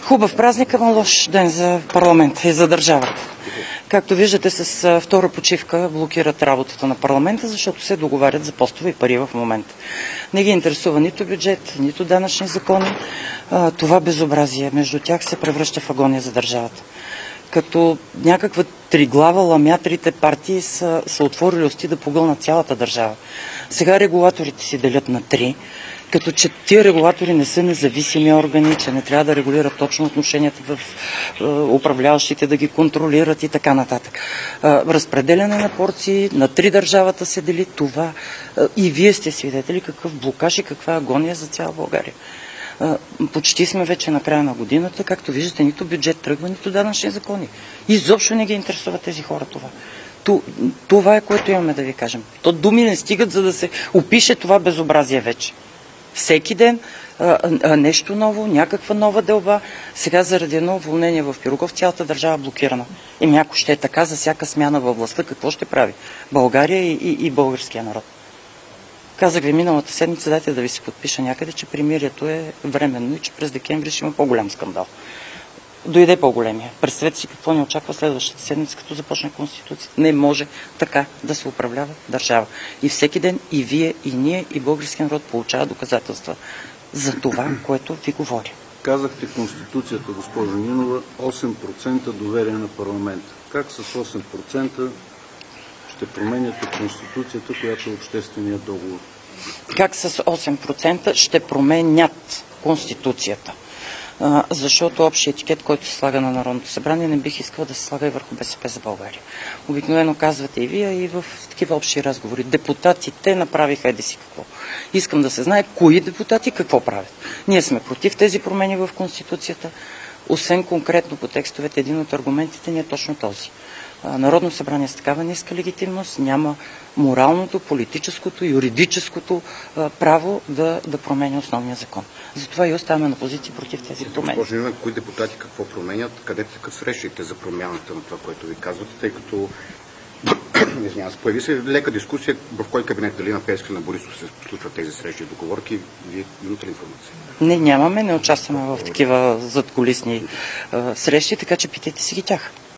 Хубав празник, ама лош ден за парламента и за държавата. Както виждате, с втора почивка блокират работата на парламента, защото се договарят за постове и пари в момента. Не ги интересува нито бюджет, нито данъчни закони. Това безобразие между тях се превръща в агония за държавата. Като някаква триглава ламя, трите партии са отворили усти да погълнат цялата държава. Сега регулаторите си делят на три, като че тия регулатори не са независими органи, че не трябва да регулират точно отношенията в управляващите, да ги контролират и така нататък. Разпределяне на порции, на три държавата се дели това. И вие сте свидетели какъв блокаж и каква агония за цяла България. Почти сме вече на края на годината, както виждате, нито бюджет тръгва, нито данъчни закони. Изобщо не ги интересува тези хора това. Това е, което имаме да ви кажем. То думи не стигат, за да се опише това безобразие вече. Всеки ден нещо ново, някаква нова делба. Сега заради едно уволнение в Пирогов цялата държава блокирана. И ако ще е така за всяка смяна във властта, какво ще прави България и българския народ? Казах ви миналата седмица, дайте да ви се подпиша някъде, че примирието е временно и че през декември ще има по-голям скандал. Дойде по-големия. Представете си какво ни очаква следващата седмица, като започне Конституцията. Не може така да се управлява държава. И всеки ден и вие, и ние, и българския народ получава доказателства за това, което ви говори. Казахте Конституцията, госпожо Нинова, 8% доверие на парламента. Как с 8% ще променяте Конституцията, която е общественият договор? Как с 8% ще променят Конституцията? Защото общия етикет, който се слага на Народното събрание, не бих искала да се слага и върху БСП за България. Обикновено казвате и вие, и в такива общи разговори. Депутатите направиха еди си какво. Искам да се знае кои депутати какво правят. Ние сме против тези промени в Конституцията. Освен конкретно по текстовете, един от аргументите ни е точно този. Народно събрание с такава ниска легитимност няма моралното, политическото, юридическото право да променя основния закон. Затова и оставаме на позиции против тези промени. Госпожо Нинова, кои депутати какво променят, къде са срещите за промяната на това, което ви казвате, тъй като появи се лека дискусия в кой кабинет, дали на Пеевски, на Борисов се случват тези срещи и договорки. Вие имате ли информация? Не, нямаме, не участваме в такива задкулисни срещи, така че питайте си ги тях.